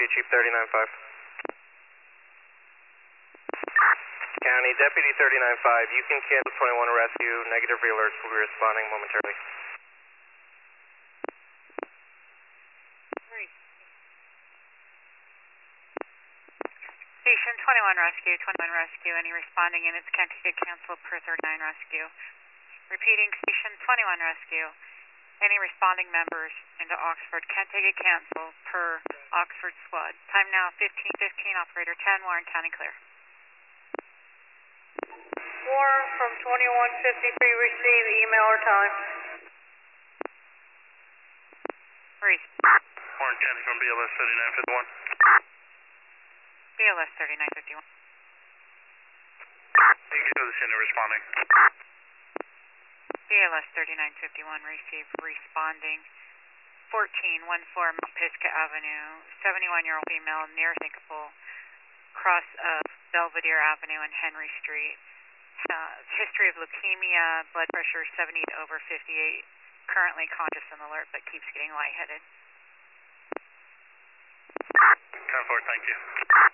Rescue Chief 39-5. County Deputy 39-5, you can cancel 21 Rescue. Negative re-alerts will be responding momentarily. Station 21 Rescue, any responding units can't take a cancel per 39 Rescue. Repeating, Station 21 Rescue, any responding members into Oxford can't take a cancel per Oxford squad. Time now 15:15, operator 10, Warren County clear. Warren from 2153, receive email or time. Warren County from BLS 3951. BLS 3951. You can show the center responding. BLS 3951, receive responding 1414 Mount Pisgah Avenue, 71-year-old female near thinkable, cross of Belvedere Avenue and Henry Street. History of leukemia, blood pressure 70/58, currently conscious and alert but keeps getting lightheaded. 10-4, thank you.